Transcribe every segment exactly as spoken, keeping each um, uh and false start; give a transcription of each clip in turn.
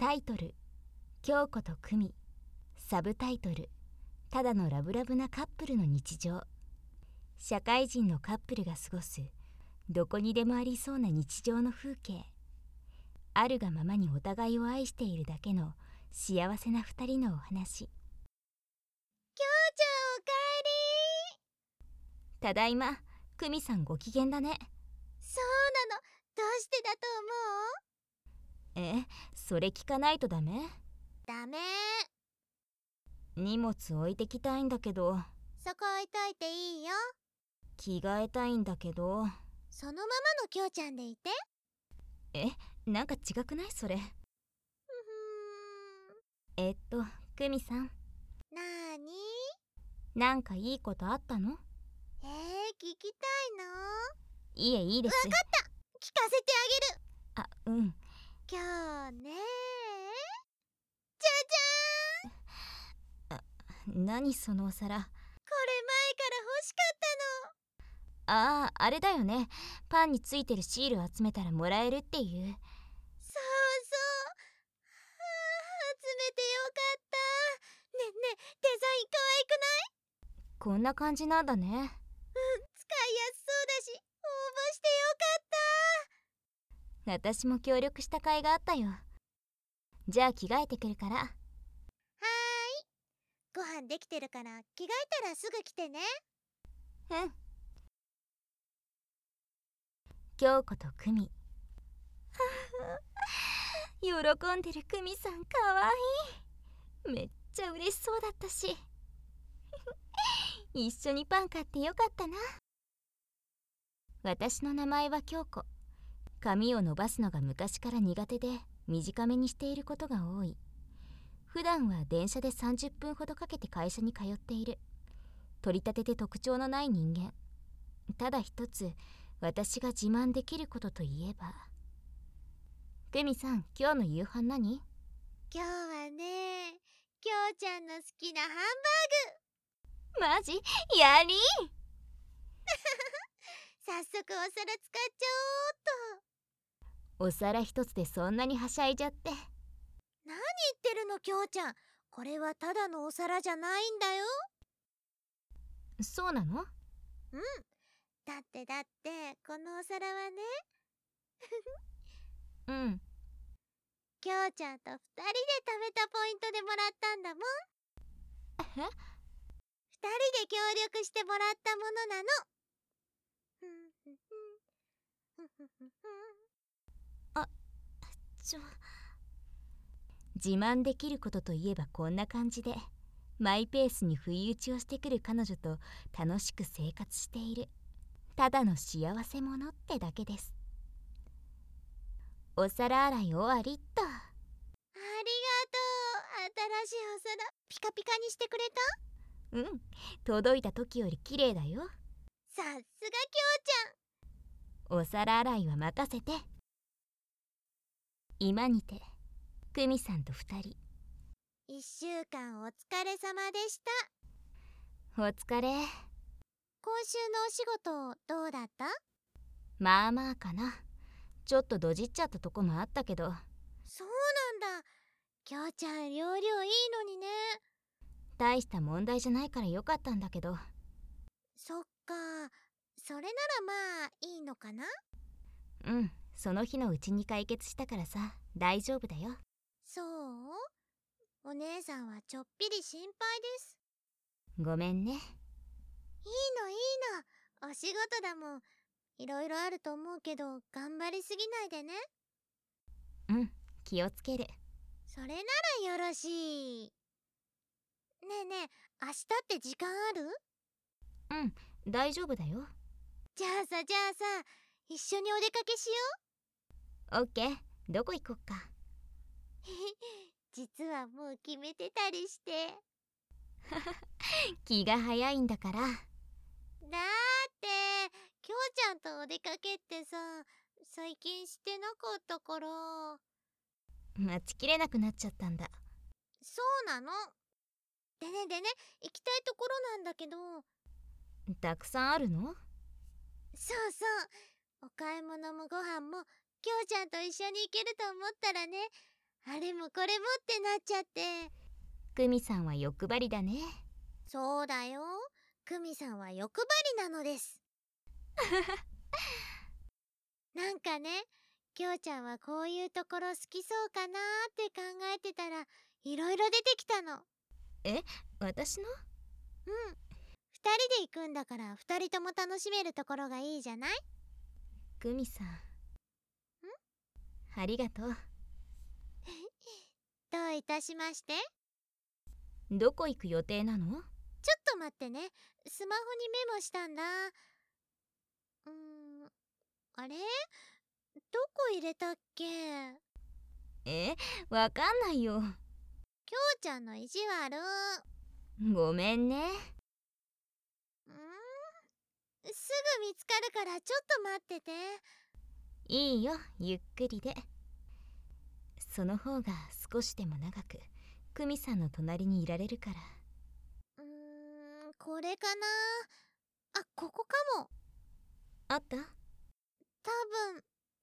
タイトル、京子と久美。サブタイトル、ただのラブラブなカップルの日常。社会人のカップルが過ごすどこにでもありそうな日常の風景。あるがままにお互いを愛しているだけの幸せな二人のお話。 きょうちゃんおかえり。 ただいま。久美さんご機嫌だね。 そうなの。どうしてだとえ、それ聞かないとダメ？ 思う？ダメ。 荷物置いてきたいんだけど。 そこ置いといていいよ。 着替えたいんだけど。 そのままのきょうちゃんでいて。 え、なんか違くないそれ？ ふふえっと、久美さん。 ーん。なーに？ なんかいいことあったの？ えー、聞きたいの？ いえ、いいです。 わかった。聞かせてあ、うん。 あげる。今日ねー。じゃじゃーん。 あ、何そのお皿。 これ前から欲しかったの。 ああ、あれだよね。パンについてるシール集めたらもらえるっていう。 そうそう。はあ、集めてよかった。ねえねえ、デザイン可愛くない？ こんな感じなんだね。 うん、使いやすそうだし、応募してよかった。 私も協力した甲斐があったよ。じゃあ着替えてくるから。 はーい。ご飯できてるから着替えたらすぐ来てね。 うん。京子と久美。喜んでる久美さんかわいい。めっちゃ嬉しそうだったし。一緒にパン買ってよかったな。私の名前は京子。髪を伸ばすのが昔から苦手で短めにしていることが多い。普段は電車でさんじゅっぷんほどかけて会社に通っている。取り立てて特徴のない人間。ただ一つ私が自慢できることといえば。久美さん、今日の夕飯何？ 今日はね、きょうちゃんの好きなハンマジ？やりー。 バーグ。早速お皿使っちゃおうっと。 お皿一つでそんなにはしゃいじゃって。 何言ってるのきょうちゃん。これはただのお皿じゃないんだよ。 そうなの？ うん。だってだってこのお皿はね、 うん。 きょうちゃんとふたりで貯めたポイントでもらったんだもん。 え？ ふたりで協力してもらったものなの。ふんふんふんふんふんふん。 あ、ちょ。自慢できることといえばこんな感じでマイペースに不意打ちをしてくる彼女と楽しく生活している。ただの幸せ者ってだけです。お皿洗い終わりっと。 ありがとう。新しいお皿ピカピカにしてくれた？ うん、届いた時より綺麗だよ。 さすがきょうちお皿洗いは任せて。今にて久美さんと二人。 ゃん。いっしゅうかんお疲れ様でした。 お疲れ。 今週のお仕事どうだった？ まあまあかな。ちょっとドジっちゃったとこもあったけど。 そうなんだ。きょうちゃん容量いいのにね。 大した問題じゃないからよかったんだけど。 そっか。それならまあいいのかな。 うん、その日のうちに解決したからさ、大丈夫だよ。 そう？お姉さんはちょっぴり心配です。 ごめんね。 いいのいいの。お仕事だもん。いろいろあると思うけど頑張りすぎないでね。 うん、気をつける。 それならよろしい。ねえねえ、明日って時間ある？ うん、大丈夫だよ。 じゃあさじゃあさ、一緒にお出かけしよオッケー、どこ行こっか。 う。実はもう決めてたりして。 気が早いんだから。 だってきょうちゃんとお出かけってさ、最近してなかったから。 待ちきれなくなっちゃったんだ。 そうなの。でねでね、行きたいところなんだけど。 たくさんあるの？ そうそう。お買い物もご飯もきょうちゃんと一緒に行けると思ったらね、 あれもこれもってなっちゃって。 久美さんは欲張りだね。 そうだよ。久美さんは欲張りなのです。なんかね、きょうちゃんはこういうところ好きそうかなーって考えてたら、いろいろ出てきたの。 え、私の？ うん。二人で行くんだから二人とも楽しめるところがいいじゃない？ 久美さん。ん？ありがとう。 どういたしまして。 どこ行く予定なの？ ちょっと待ってね。スマホにメモしたんだ。うーん、あれ？どこ入れたっけ？ え、わかんないよ。 きょうちゃんの意地悪。 ごめんね。 んーすぐ見つかるからちょっと待ってて。 いいよ、ゆっくりで。その方が少しでも長く久美さんの隣にいられるから。 うーん、これかな。あ、ここかも。 あった？ 多分。あった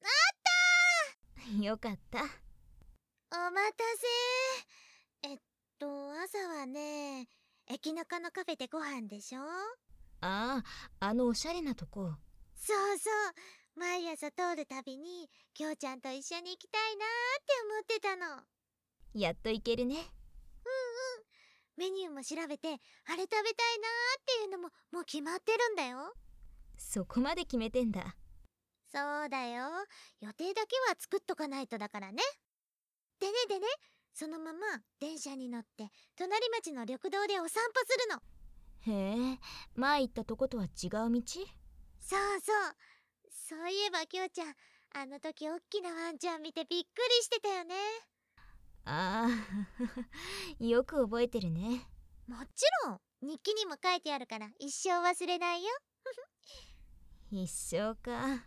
よかった。 ー。お待たせ。えっと朝はね、駅中のカフェでご飯でしょ。 ああ、あのおしゃれなとこ。 そうそう。毎朝通るたびにきょうちゃんと一緒に行きたいなーって思ってたの。 やっと行けるね。 メニューも調べて、あれ食べたいなーっていうのももう決まってるんだよ。 そこまで決めてんだ。 そうだよ。予定だけは作っとかないとだからね。でねでね、そのまま電車に乗って隣町の緑道でお散歩するの。 へえ、前行ったとことは違う道？ そうそう。そういえばきょうちゃん、あの時おっきなワンちゃん見てびっくりしてたよね。 ああよく覚えてるね。 もちろん日記にも書いてあるから一生忘れないよ。 一生か。 うん。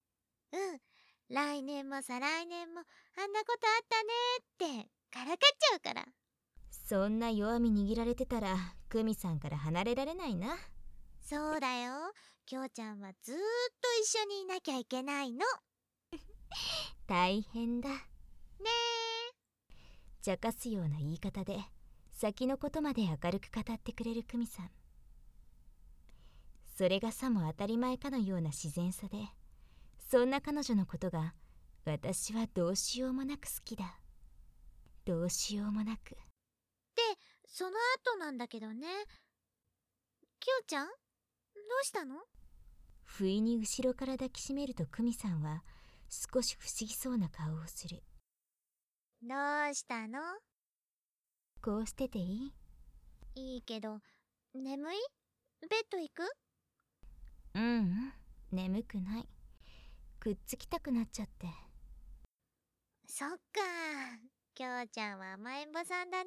来年も再来年もあんなことあったねーってからかっちゃうから。 そんな弱み握られてたら久美さんから離れられないな。 そうだよ。きょうちゃんはずーっと一緒にいなきゃいけないの。 大変だ。 ね茶化すような言い方で先のことまで明るく語ってくれる久美さん。それがさも当たり前かのような自然さで、そんな彼女のことが私はどうしようもなく好きだ。どうしようもなく。 で、その後なんだけどね。きょうちゃんどうしたの？ 不意に後ろから抱きしめると久美さんは少し不思議そうな顔をする。 どうしたの？ こうしてていい？ いいけど、眠い？ベッド行く？ ううん、眠くない。くっつきたくなっちゃって。 そっか。きょうちゃんは甘えん坊さんだね。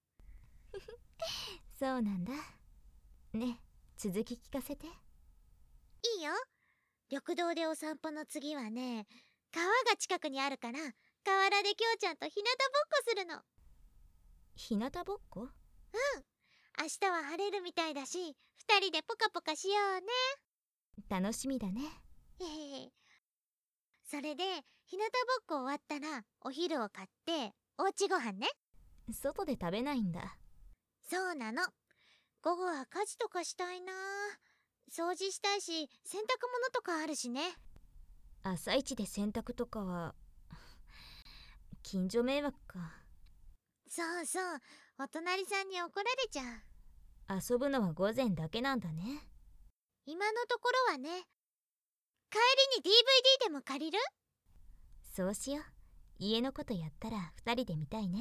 そうなんだ。ね、続き聞かせて。 いいよ。緑道でお散歩の次はね、川が近くにあるから河原できょうちゃんと日向ぼっこするの。 日向ぼっこ？ 明日は晴れるみたいだし、二人でポカポカしようね。 楽しみだね。 へへへ。それで日向ぼっこ終わったらお昼を買っておうちご飯ね。 外で食べないんだ。 そうなの。午後は家事とかしたいな。掃除したいし洗濯物とかあるしね。 朝一で洗濯とかは近所迷惑か。 そうそう。お隣さんに怒られちゃう。 遊ぶのは午前だけなんだね。 今のところはね。帰りに ディーブイディー でも借りる？ そうしよう。家のことやったら二人で見たいね。 うん。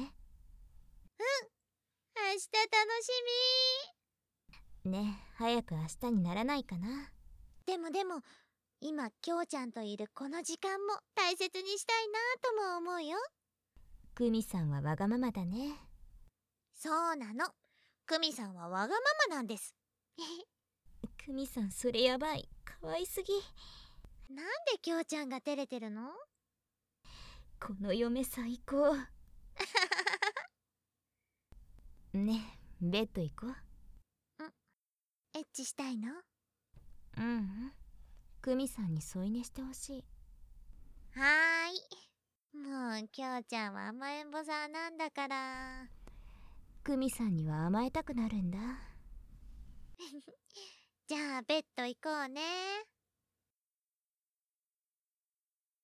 明日楽しみ。 ねえ、早く明日にならないかな。 でもでも今きょうちゃんといるこの時間も大切にしたいなとも思うよ。 久美さんはわがままだね。 そうなの。久美さんはわがままなんです。 久美さんそれやばい。かわいすぎ。 なんできょうちゃんが照れてるの？ この嫁最高。ねえ、ベッド行こう。 エッチしたいの？ うんうん。久美さんに添い寝してほしい。 はーい。 もうきょうちゃんは甘えん坊さんなんだから。 久美さんには甘えたくなるんだ。 じゃあベッド行こうね。